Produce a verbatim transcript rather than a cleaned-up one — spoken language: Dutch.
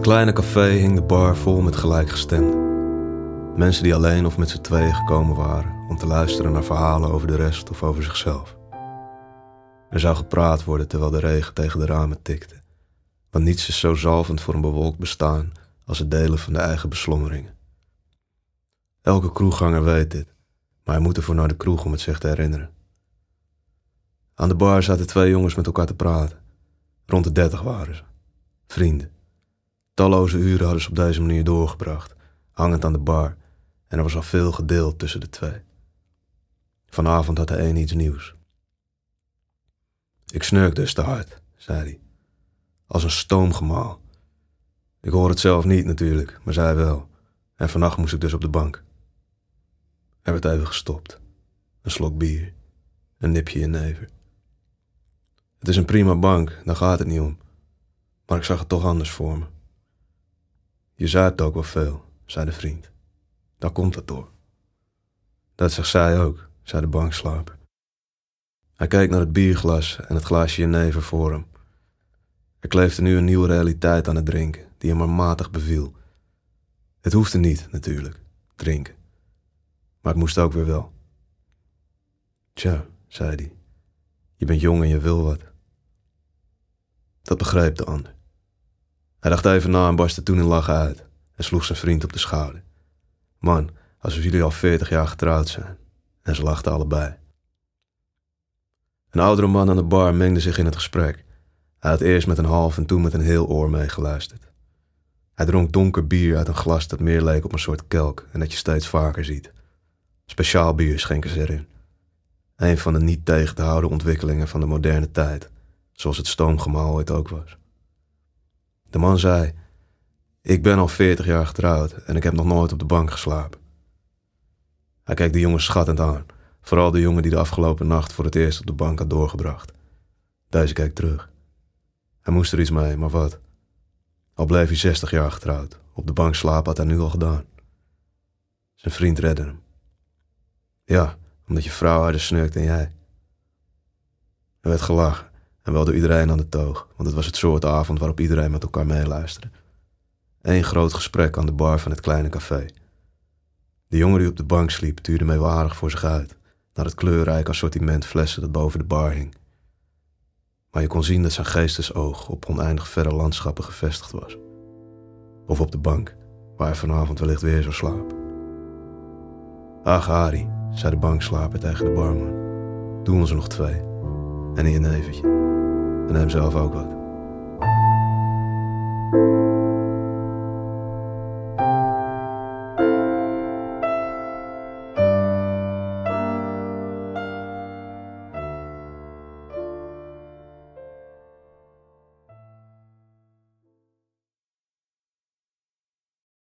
kleine café hing de bar vol met gelijkgestemden. Mensen die alleen of met z'n tweeën gekomen waren om te luisteren naar verhalen over de rest of over zichzelf. Er zou gepraat worden terwijl de regen tegen de ramen tikte. Want niets is zo zalvend voor een bewolkt bestaan als het delen van de eigen beslommeringen. Elke kroegganger weet dit, maar hij moet ervoor naar de kroeg om het zich te herinneren. Aan de bar zaten twee jongens met elkaar te praten. Rond de dertig waren ze. Vrienden. Talloze uren hadden ze op deze manier doorgebracht, hangend aan de bar, en er was al veel gedeeld tussen de twee. Vanavond had de een iets nieuws. Ik snurk dus te hard, zei hij. Als een stoomgemaal. Ik hoor het zelf niet natuurlijk, maar zij wel. En vannacht moest ik dus op de bank. Er werd even gestopt. Een slok bier. Een nipje jenever. Het is een prima bank, daar gaat het niet om. Maar ik zag het toch anders voor me. Je zuipt ook wel veel, zei de vriend. Daar komt het door. Dat zegt zij ook, zei de bankslaper. Hij keek naar het bierglas en het glaasje jenever voor hem. Er kleefde nu een nieuwe realiteit aan het drinken, die hem maar matig beviel. Het hoefde niet, natuurlijk, drinken. Maar het moest ook weer wel. Tja, zei hij. Je bent jong en je wil wat. Dat begreep de ander. Hij dacht even na en barstte toen in lachen uit en sloeg zijn vriend op de schouder. Man, alsof jullie al veertig jaar getrouwd zijn. En ze lachten allebei. Een oudere man aan de bar mengde zich in het gesprek. Hij had eerst met een half en toen met een heel oor meegeluisterd. Hij dronk donker bier uit een glas dat meer leek op een soort kelk en dat je steeds vaker ziet. Speciaal bier schenken ze erin. Een van de niet tegen te houden ontwikkelingen van de moderne tijd, zoals het stoomgemaal ooit ook was. De man zei, ik ben al veertig jaar getrouwd en ik heb nog nooit op de bank geslapen. Hij keek de jongen schattend aan, vooral de jongen die de afgelopen nacht voor het eerst op de bank had doorgebracht. Deze keek terug. Hij moest er iets mee, maar wat? Al bleef hij zestig jaar getrouwd, op de bank slapen had hij nu al gedaan. Zijn vriend redde hem. Ja, omdat je vrouw harder snurkt dan jij. Er werd gelachen, en wel door iedereen aan de toog, want het was het soort avond waarop iedereen met elkaar meeluisterde. Eén groot gesprek aan de bar van het kleine café. De jongen die op de bank sliep tuurde meewarig voor zich uit, naar het kleurrijk assortiment flessen dat boven de bar hing. Maar je kon zien dat zijn geestesoog op oneindig verre landschappen gevestigd was. Of op de bank, waar hij vanavond wellicht weer zou slapen. Ach, Harry, zei de bankslaper tegen de barman. Doe ons er nog twee. En een jenevertje. En neem zelf ook wat.